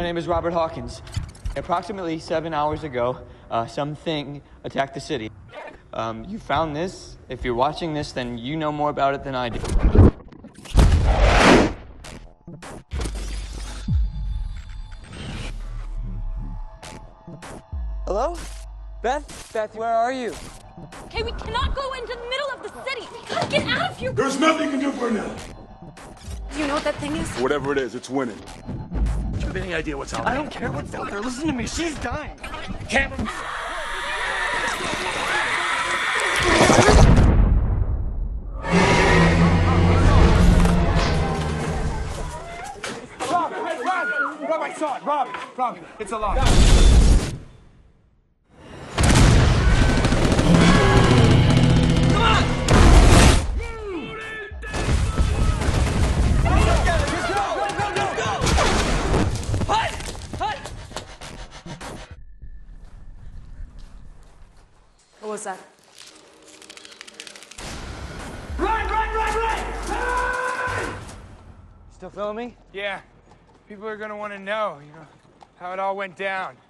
name is Robert Hawkins. Approximately 7 hours ago, something attacked the city. You found this. If you're watching this, then you know more about it than I do. Hello? Beth? Beth, where are you? Okay, we cannot go into the middle of the city. We gotta get out of here. There's nothing you can do for now. Do you know what that thing is? Whatever it is, it's winning. Do you have any idea what's out there? I don't care what's out there. Listen to me. She's dying. Cameron! Rob, I saw it. Rob, it's alive. Come on! Let's go! Hut! Hut! What was that? Run! Still filming me? Yeah. People are gonna want to know, how it all went down.